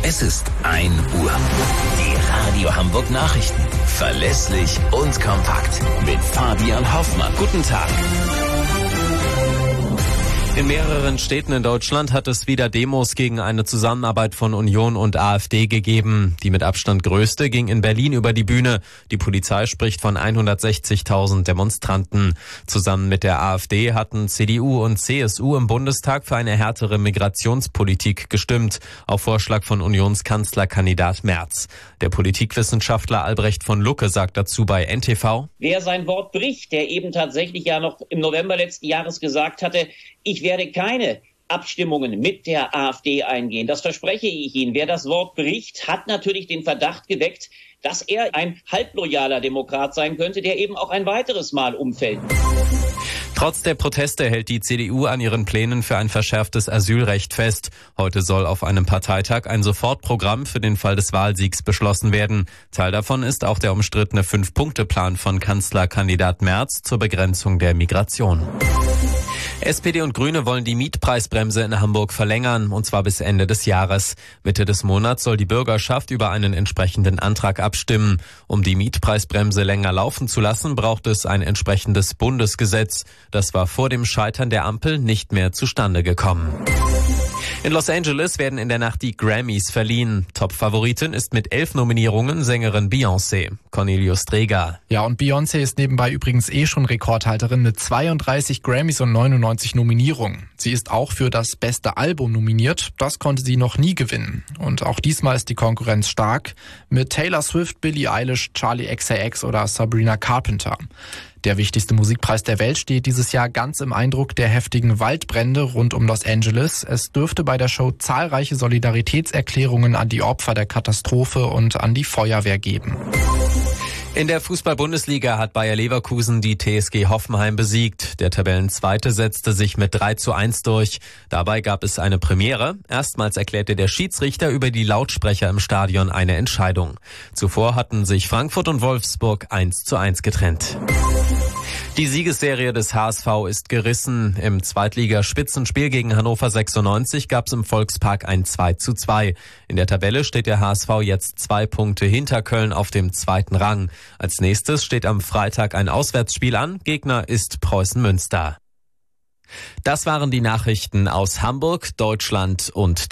Es ist 1 Uhr. Die Radio Hamburg Nachrichten. Verlässlich und kompakt. Mit Fabian Hoffmann. Guten Tag. In mehreren Städten in Deutschland hat es wieder Demos gegen eine Zusammenarbeit von Union und AfD gegeben. Die mit Abstand größte ging in Berlin über die Bühne. Die Polizei spricht von 160.000 Demonstranten. Zusammen mit der AfD hatten CDU und CSU im Bundestag für eine härtere Migrationspolitik gestimmt, auf Vorschlag von Unionskanzlerkandidat Merz. Der Politikwissenschaftler Albrecht von Lucke sagt dazu bei NTV: Wer sein Wort bricht, der eben tatsächlich ja noch im November letzten Jahres gesagt hatte, ich werde keine Abstimmungen mit der AfD eingehen. Das verspreche ich Ihnen. Wer das Wort bricht, hat natürlich den Verdacht geweckt, dass er ein halbloyaler Demokrat sein könnte, der eben auch ein weiteres Mal umfällt. Trotz der Proteste hält die CDU an ihren Plänen für ein verschärftes Asylrecht fest. Heute soll auf einem Parteitag ein Sofortprogramm für den Fall des Wahlsiegs beschlossen werden. Teil davon ist auch der umstrittene 5-Punkte-Plan von Kanzlerkandidat Merz zur Begrenzung der Migration. SPD und Grüne wollen die Mietpreisbremse in Hamburg verlängern, und zwar bis Ende des Jahres. Mitte des Monats soll die Bürgerschaft über einen entsprechenden Antrag abstimmen. Um die Mietpreisbremse länger laufen zu lassen, braucht es ein entsprechendes Bundesgesetz. Das war vor dem Scheitern der Ampel nicht mehr zustande gekommen. In Los Angeles werden in der Nacht die Grammys verliehen. Top-Favoritin ist mit 11 Nominierungen Sängerin Beyoncé. Cornelius Dreger. Ja, und Beyoncé ist nebenbei übrigens schon Rekordhalterin mit 32 Grammys und 99 Nominierungen. Sie ist auch für das beste Album nominiert. Das konnte sie noch nie gewinnen. Und auch diesmal ist die Konkurrenz stark mit Taylor Swift, Billie Eilish, Charli XCX oder Sabrina Carpenter. Der wichtigste Musikpreis der Welt steht dieses Jahr ganz im Eindruck der heftigen Waldbrände rund um Los Angeles. Es dürfte bei der Show zahlreiche Solidaritätserklärungen an die Opfer der Katastrophe und an die Feuerwehr geben. In der Fußball-Bundesliga hat Bayer Leverkusen die TSG Hoffenheim besiegt. Der Tabellenzweite setzte sich mit 3:1 durch. Dabei gab es eine Premiere. Erstmals erklärte der Schiedsrichter über die Lautsprecher im Stadion eine Entscheidung. Zuvor hatten sich Frankfurt und Wolfsburg 1:1 getrennt. Die Siegesserie des HSV ist gerissen. Im Zweitligaspitzenspiel gegen Hannover 96 gab es im Volkspark ein 2:2. In der Tabelle steht der HSV jetzt 2 Punkte hinter Köln auf dem 2. Rang. Als nächstes steht am Freitag ein Auswärtsspiel an. Gegner ist Preußen Münster. Das waren die Nachrichten aus Hamburg, Deutschland und